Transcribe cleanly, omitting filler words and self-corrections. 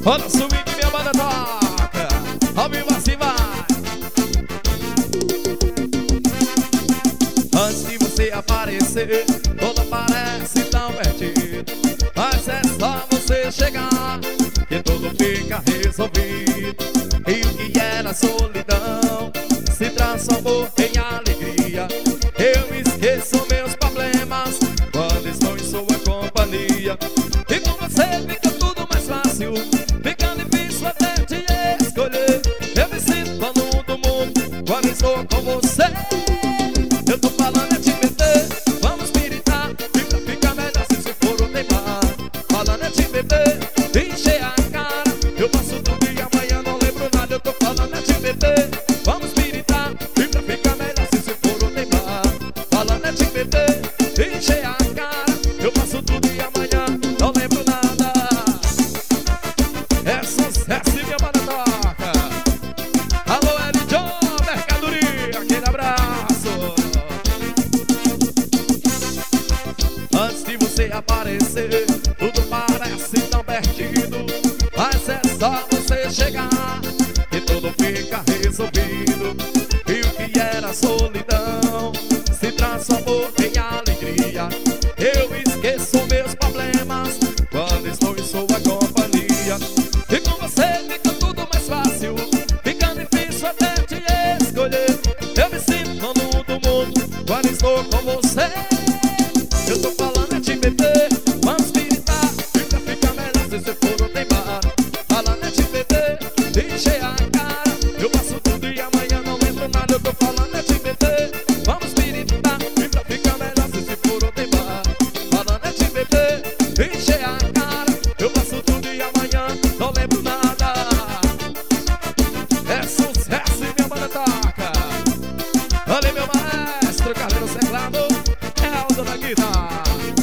Olha o swing que minha banda toca, ao vivo assim vai. Antes de você aparecer, tudo parece tão perdido, mas é só você chegar que tudo fica resolvido. E o que era solidão se transformou em alegria. Eu esqueço meus problemas quando estou em sua companhia. E com você fica tudo mais fácil, fica difícil até te escolher. Eu me sinto dono do mundo quando estou com você. Eu tô falando é te meter, vamos espiritar, fica melhor se você for o teimar. Falando é te meter, encher a cara, eu faço tudo e amanhã não lembro nada. Eu tô falando é te meter, vamos espiritar, fica melhor se você for o teimar. Falando é te meter, encher a cara, eu faço tudo e amanhã não lembro nada. É sucesso e minha banda toca. Alô, L. John, mercadoria, aquele abraço. Antes de você aparecer, tudo parece tão perdido, mas é só você chegar e tudo fica resolvido. E o que era solidão se transformou em alegria. Eu esqueço meus problemas quando estou em sua companhia. E com você fica tudo mais fácil, fica difícil até te escolher. Eu me sinto dono do mundo quando estou com você. Eu tô falando é te meter, vamos espiritar, fica melhor se você for o teimar. Falando é te meter, encher a cara, eu faço tudo e amanhã não lembro nada. Eu tô falando é te meter, vamos espiritar, fica melhor se você for o teimar. Falando é te meter, encher a cara, eu faço tudo e amanhã não lembro nada. É sucesso e minha banda toca. Olha meu maestro, Carlinhos Teclado, é Aldo da guitarra.